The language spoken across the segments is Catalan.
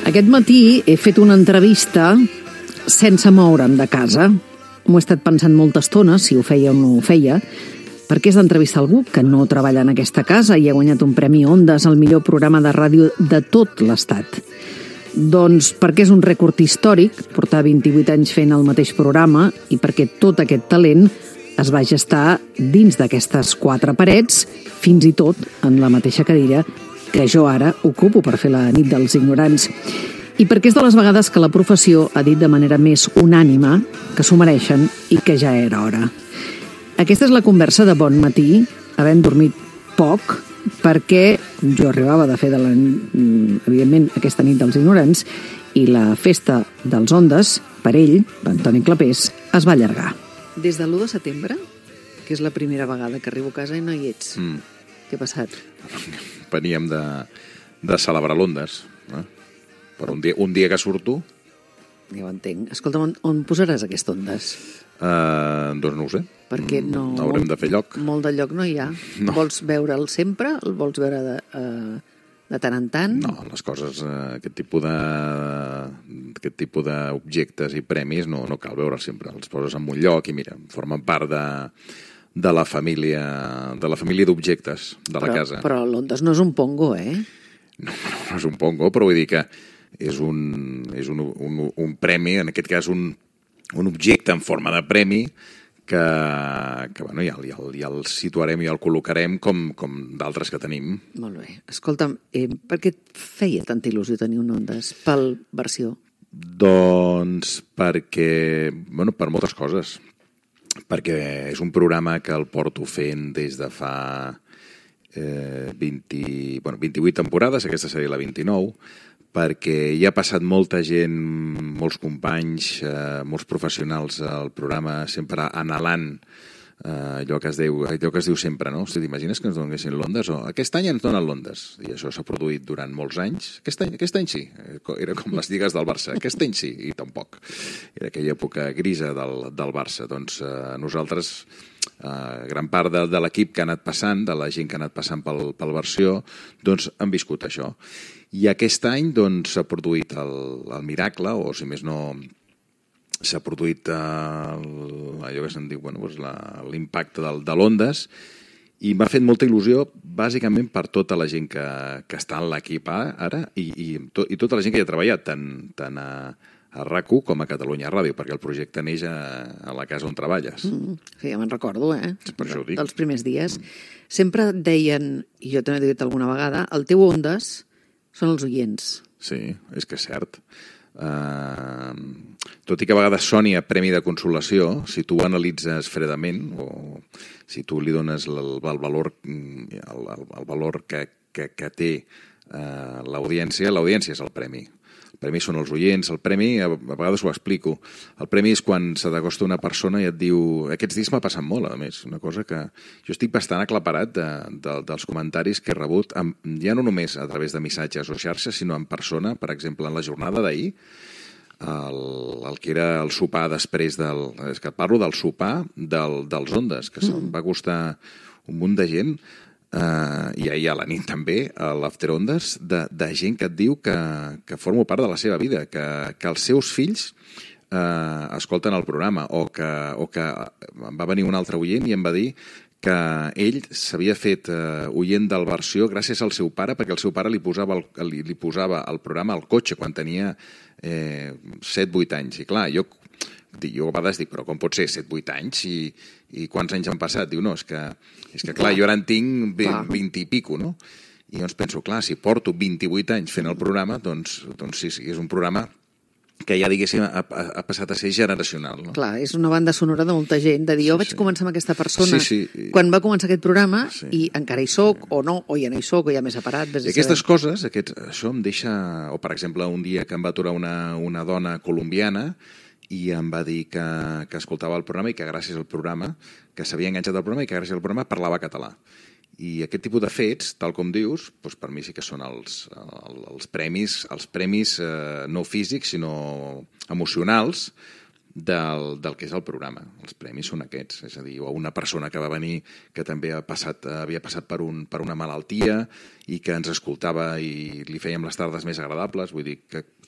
Aquest matí he fet una entrevista sense moure'm de casa. M'ho he estat pensant molta estona, si ho feia o no ho feia, perquè és d'entrevistar algú que no treballa en aquesta casa i ha guanyat un premi Ondas al millor programa de ràdio de tot l'Estat. Doncs perquè és un rècord històric, portar 28 anys fent el mateix programa, i perquè tot aquest talent es va gestar dins d'aquestes 4 parets, fins i tot en la mateixa cadira que jo ara ocupo per fer la nit dels ignorants. I perquè és de les vegades que la professió ha dit de manera més unànime que s'ho mereixen i que ja era hora. Aquesta és la conversa de bon matí, havent dormit poc, perquè jo arribava de fer, evidentment, aquesta nit dels ignorants, i la festa dels Ondas, per ell, Antoni Clapés, es va allargar. Des de l'1 de setembre, que és la primera vegada que arribo a casa i no hi ets. Què ha passat? Veníem de celebrar l'Ondas, per un dia que surto. Ja ho entenc. Escolta'm, on posaràs aquest Ondas? Doncs no ho sé. Perquè no... Haurem de fer lloc. Molt de lloc no hi ha. No. Vols veure'l sempre? El vols veure de tant en tant? No, les coses, aquest tipus d'objectes i premis no cal veure'ls sempre. Els poses en un lloc i mira, formen part de la família d'objectes de la casa. Però l'Ondas no és un pongo, No és un pongo, però vull dir que és un premi, en aquest cas un objecte en forma de premi que bueno, ja el situarem i el col·locarem com d'altres que tenim. Molt bé. Escolta'm, per què et feia tanta il·lusió tenir un Ondas pel versió? Doncs perquè, bueno, per moltes coses. Perquè és un programa que el porto fent des de fa 28 temporades, aquesta seria la 29, perquè hi ha passat molta gent, molts companys, molts professionals al programa, sempre anhelant allò que es diu sempre, no? Si t'imagines que ens donessin l'Ondas, o aquest any ens donen l'Ondas, i això s'ha produït durant molts anys. Aquest any sí, era com les lligues del Barça, aquest any sí, i tampoc. Era aquella època grisa del Barça. Doncs nosaltres, gran part de l'equip que ha anat passant, de la gent que ha anat passant pel versió, doncs han viscut això. I aquest any doncs s'ha produït el miracle, o si més no, s'ha produït allò que se'n diu, bueno, l'impacte de l'Ondas, i m'ha fet molta il·lusió bàsicament per tota la gent que està en l'equip ara i tota la gent que hi ha treballat, tant a RAC1 com a Catalunya Ràdio, perquè el projecte neix a la casa on treballes. Sí, ja me'n recordo, Per això ho dic. Dels primers dies. Sempre et deien, i jo també t'he dit alguna vegada, el teu Ondas són els oients. Sí, és que és cert. Tot i que a vegades soni a premi de consolació, si tu ho analitzes fredament o si tu li dones el valor que té l'audiència és el premi. El premi són els oients, el premi, a vegades ho explico, el premi és quan se t'acosta una persona i et diu... Aquests dies m'ha passat molt, a més, una cosa que... Jo estic bastant aclaparat dels comentaris que he rebut, ja no només a través de missatges o xarxes, sinó en persona, per exemple, en la jornada d'ahir, el que era el sopar després del... És que et parlo del sopar dels Ondas, que se'm va costar un munt de gent, i ahir a la nit també, a l'After Ondas, de gent que et diu que formo part de la seva vida, que els seus fills escolten el programa, o que va venir un altre oient i em va dir que ell s'havia fet oient del versió gràcies al seu pare, perquè el seu pare li posava el programa al cotxe quan tenia 7-8 anys. I clar, jo a vegades dic, però com pot ser 7-8 anys i quants anys han passat? Diu, no, és que clar, jo ara en tinc 20 i pico, no? I llavors penso, clar, si porto 28 anys fent el programa, doncs sí, és un programa que ja, diguéssim, ha passat a ser generacional. No? Clar, és una banda sonora de molta gent, de dir, jo vaig començar amb aquesta persona quan va començar aquest programa i encara hi soc, o no, o ja no hi soc, o ja m'he separat. I aquestes coses, això em deixa... O, per exemple, un dia que em va aturar una dona colombiana i em va dir que escoltava el programa i que gràcies al programa, que s'havia enganxat al programa i que gràcies al programa parlava català. I aquest tipus de fets, tal com dius, doncs per mi sí que són els premis no físics, sinó emocionals del que és el programa. Els premis són aquests, és a dir, o una persona que va venir que també havia passat per una malaltia i que ens escoltava i li fèiem les tardes més agradables. Vull dir que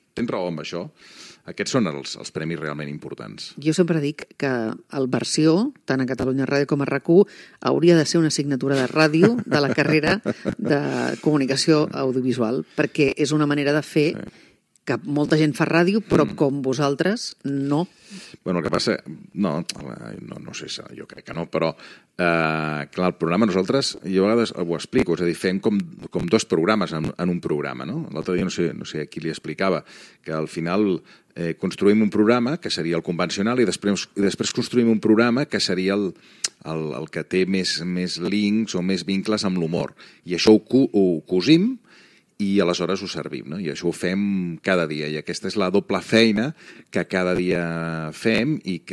tens raó amb això. Aquests són els premis realment importants. Jo sempre dic que el Versió, tant a Catalunya Ràdio com a RAC1, hauria de ser una assignatura de ràdio de la carrera de comunicació audiovisual, perquè és una manera de fer que molta gent fa ràdio, però com vosaltres, no. Bueno, el que passa... No sé, jo crec que no, però clar, el programa nosaltres, jo a vegades ho explico, és a dir, fem com dos programes en un programa, no? L'altre dia no sé a qui li explicava, que al final construïm un programa, que seria el convencional, i després construïm un programa que seria el que té més links o més vincles amb l'humor. I això ho cosim i aleshores ho servim, no? I això ho fem cada dia, i aquesta és la doble feina que cada dia fem i que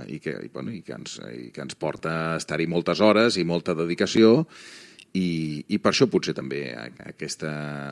ens porta a estar-hi moltes hores i molta dedicació, i per això potser també aquest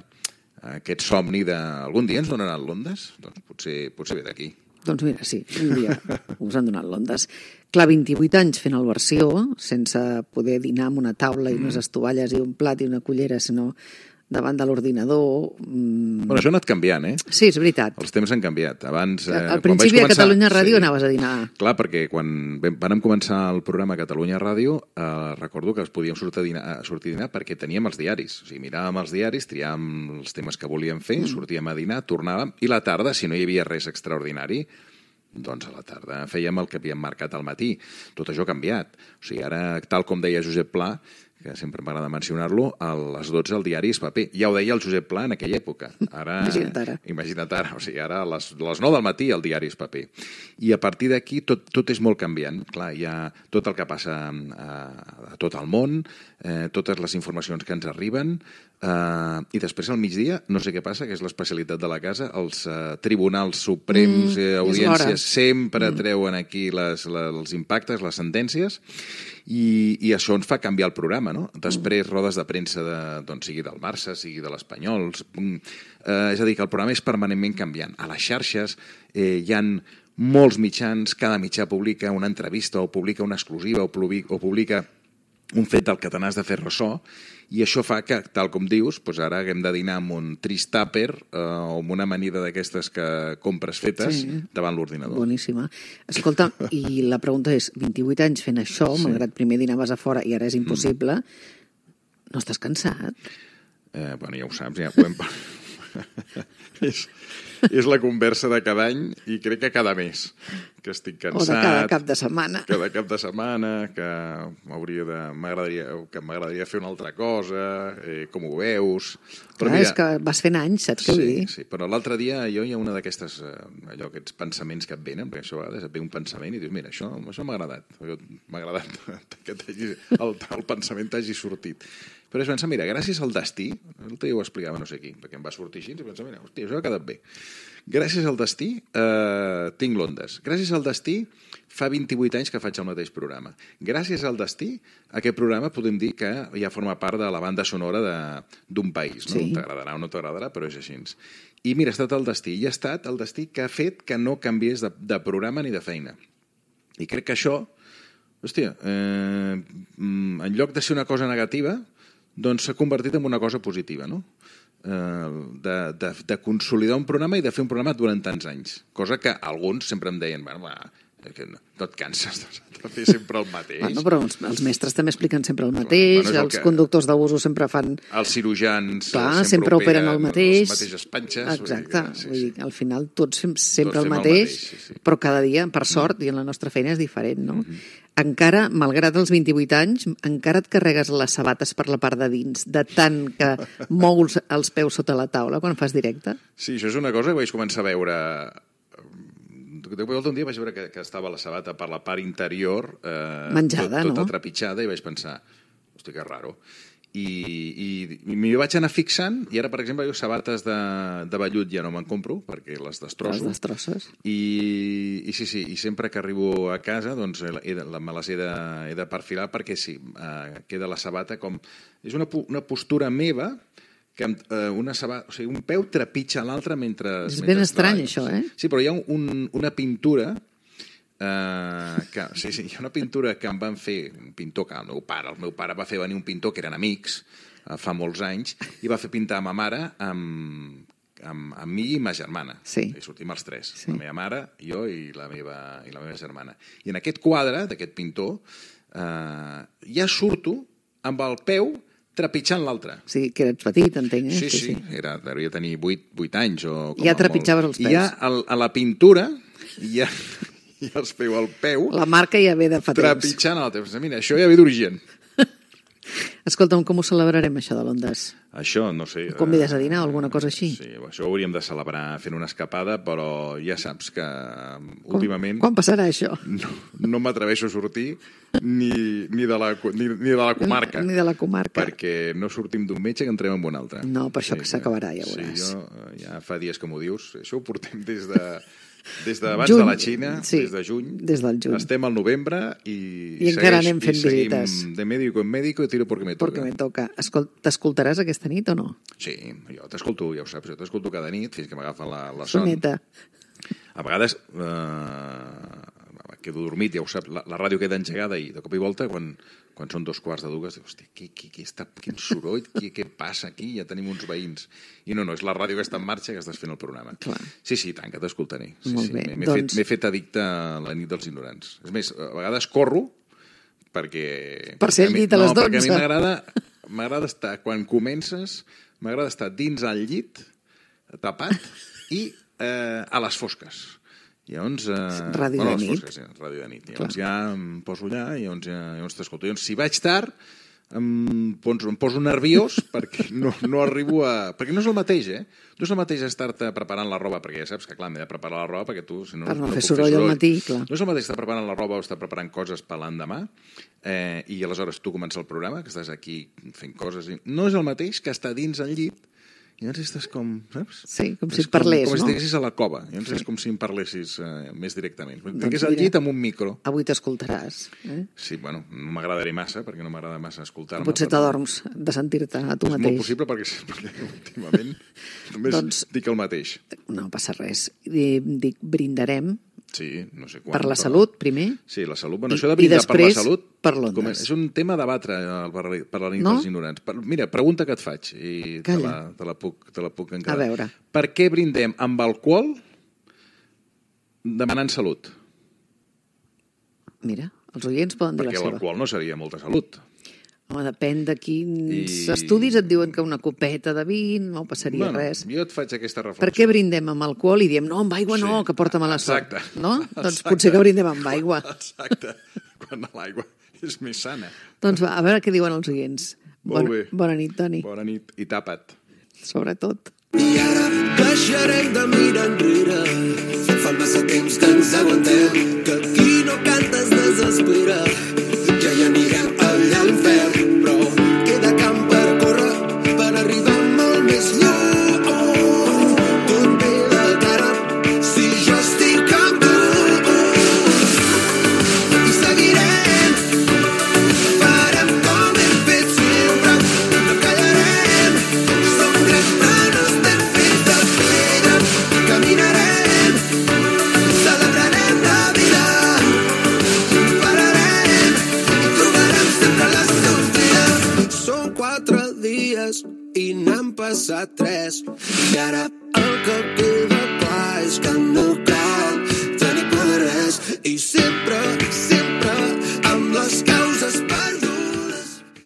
somni de... Algun dia ens donaran l'Ondes? Doncs potser ve d'aquí. Doncs mira, sí, un dia us han donat l'Ondes. Clar, 28 anys fent el Versió, sense poder dinar amb una taula i unes estovalles i un plat i una cullera, sinó davant de l'ordinador... Bueno, això ha anat canviant, eh? Sí, és veritat. Els temps han canviat. Abans, al principi a Catalunya Ràdio anaves a dinar. Clar, perquè quan vam començar el programa a Catalunya Ràdio, recordo que podíem sortir a dinar perquè teníem els diaris. O sigui, miràvem els diaris, triàvem els temes que volíem fer, sortíem a dinar, tornàvem, i la tarda, si no hi havia res extraordinari, doncs a la tarda fèiem el que havíem marcat al matí. Tot això ha canviat. O sigui, ara, tal com deia Josep Pla, que sempre m'agrada mencionar-lo, a les 12 el diari és paper. Ja ho deia el Josep Pla en aquella època. Imagina't ara. O sigui, ara a les 9 del matí el diari és paper. I a partir d'aquí tot és molt canviant. Clar, hi ha tot el que passa a tot el món, totes les informacions que ens arriben, i després al migdia, no sé què passa, que és l'especialitat de la casa, els tribunals suprems, audiències, sempre treuen aquí els impactes, les sentències, i això ens fa canviar el programa, no? Després, rodes de premsa, sigui del Barça, sigui de l'Espanyol... És a dir, que el programa és permanentment canviant. A les xarxes hi ha molts mitjans, cada mitjà publica una entrevista o publica una exclusiva o publica un fet del que te n'has de fer ressò, i això fa que, tal com dius, ara haguem de dinar amb un tristàper o amb una amanida d'aquestes que compres fetes davant l'ordinador. Boníssima. Escolta, i la pregunta és, 28 anys fent això, malgrat primer dinaves a fora i ara és impossible, no estàs cansat? Bueno, ja ho saps, ja ho hem parlat. És la conversa de cada any i crec que cada mes, que estic cansat. O de cada cap de setmana. Cada cap de setmana, que m'agradaria fer una altra cosa, com ho veus... Però mira, és que vas fent anys, saps què vull dir? Sí, però l'altre dia hi ha una d'aquestes, aquests pensaments que et venen, perquè això a vegades et ve un pensament i dius, mira, això m'ha agradat. M'ha agradat que el pensament t'hagi sortit. Però és pensar, mira, gràcies al destí, l'altre dia ho explicava no sé qui, perquè em va sortir així, i pensar, mira, hòstia, això ha quedat bé. Gràcies al destí tinc l'Ondes. Gràcies al destí fa 28 anys que faig el mateix programa. Gràcies al destí aquest programa podem dir que ja forma part de la banda sonora d'un país. No? T'agradarà o no t'agradarà, però és així. I mira, ha estat el destí. I ha estat el destí que ha fet que no canviés de programa ni de feina. I crec que això, hòstia, en lloc de ser una cosa negativa, doncs s'ha convertit en una cosa positiva, no? De consolidar un programa i de fer un programa durant tants anys. Cosa que alguns sempre em deien, bueno, no et canses de fer sempre el mateix. Bueno, però els mestres també expliquen sempre el mateix, els conductors d'usos sempre fan... Els cirurgians sempre operen el mateix. Les mateixes panxes. Exacte, vull dir, al final tots fem sempre el mateix, però cada dia, per sort, i en la nostra feina és diferent, no? Encara, malgrat els 28 anys, encara et carregues les sabates per la part de dins, de tant que mous els peus sota la taula quan fas directe? Sí, això és una cosa que vaig començar a veure... Un dia vaig veure que estava la sabata per la part interior menjada, tota trepitjada, i vaig pensar, hosti, que raro. I m'hi vaig anar fixant, i ara, per exemple, jo sabates de vellut ja no me'n compro, perquè les destrosso. Les destrosses. I sí, i sempre que arribo a casa, doncs me les he de perfilar, perquè sí, queda la sabata com... És una postura meva, que un peu trepitja l'altre mentre... És ben estrany, això, eh? Sí, però hi ha una pintura... hi ha una pintura que em van fer un pintor que el meu pare va fer venir un pintor que eren amics fa molts anys, i va fer pintar a ma mare amb mi i ma germana. Sí. I sortim els tres, Sí. la meva mare, jo i la meva germana. I en aquest quadre d'aquest pintor ja surto amb el peu trepitjant l'altre. O sigui, que eres petit, entenc, eh? Sí. Devia tenir 8 anys. O com Ja a trepitjaves molt. els peus. I ja a la pintura ja els veu el peu La marca ja ve de fa temps. trepitjant l'altre. Mira, això ja ve d'origen. Escolta'm, com ho celebrarem, això de l'Ondes? Això, no sé... Convides a dinar o alguna cosa així? Sí, això ho hauríem de celebrar fent una escapada, però ja saps que últimament... Quan passarà això? No m'atreveixo a sortir ni de la comarca. Ni de la comarca. Perquè no sortim d'un metge que entrem en un altre. No, per això que s'acabarà, ja veuràs. Sí, ja fa dies que m'ho dius. Això ho portem des d'abans de la Xina, sí, des de juny. Des del juny. Estem al novembre i encara anem fent visites. De médico en médico i tiro porque me toca. Porque me toca. T'escoltaràs aquesta nit o no? Sí, jo t'escolto, ja ho saps, jo t'escolto cada nit fins que m'agafa la son. Soneta. A vegades quedo dormit, ja ho saps, la ràdio queda engegada i de cop i volta quan són 2:15, dius, hòstia, quin soroll, què passa aquí? Ja tenim uns veïns. I no, és la ràdio que està en marxa que estàs fent el programa. Clar. Sí, tant, que t'escoltaré. Molt bé, M'he fet addicte a la nit dels ignorants. És més, a vegades corro perquè... Per ser al llit a les 12. Perquè a mi m'agrada estar, quan comences, m'agrada estar dins al llit, tapat, i a les fosques. Llavors, ràdio de nit. Fosques, sí, ràdio de nit. Llavors ja em poso allà i llavors t'escolto. Llavors, si vaig tard, em poso nerviós perquè no arribo a... Perquè no és el mateix, eh? No és el mateix estar-te preparant la roba, perquè ja saps que, clar, m'he de preparar la roba perquè tu... Si no, per no puc fer soroll al matí, clar. No és el mateix estar preparant la roba o estar preparant coses per l'endemà i aleshores tu comences el programa, que estàs aquí fent coses... No és el mateix que estar dins al llit. Llavors estàs com, saps? Sí, com si et parlés, no? Com si no? estiguessis a la cova. Llavors és com si em parlessis més directament. Tingués al llit amb un micro. Avui t'escoltaràs. Sí, bueno, no m'agradaré massa, perquè no m'agrada massa escoltar-me. Potser t'adorms de sentir-te a tu mateix. És molt possible perquè últimament només dic el mateix. No passa res. Dic, brindarem. Sí, no sé quan. Per la salut, primer. Sí, la salut. Bueno, això de brindar per la salut... per l'Ondes. És un tema a debatre per la nit dels ignorants. Mira, pregunta que et faig i te la puc encara. A veure. Per què brindem amb alcohol demanant salut? Mira, els oients poden dir la seva. Perquè l'alcohol no seria molta salut. Home, depèn de quins estudis et diuen que una copeta de vi no passaria res. Jo et faig aquesta reflexió. Per què brindem amb alcohol i diem no, amb aigua no, que porta mala sort? Exacte. No? Doncs potser que brindem amb aigua. Exacte. Quan l'aigua és més sana. Doncs va, a veure què diuen els oients. Molt bé. Bona nit, Toni. Bona nit i tapa't. Sobretot. I ara deixarem de mirar enrere. Fa massa temps que ens aguantem, que aquí no cantes desespera. Ja hi anirem allà a l'infern, però queda camp per córrer, per arribar molt més lluny. Tot ve de cara, si jo estic amb tu. I seguirem, farem com hem fet sempre, no callarem. Som grans però no estem fets de pedra. Caminarem, celebrarem la vida. Pararem i trobarem sempre la sortida. Són 4 dies i n'han passat 3. I ara el que queda clar és que no cal tenir por de res. I sempre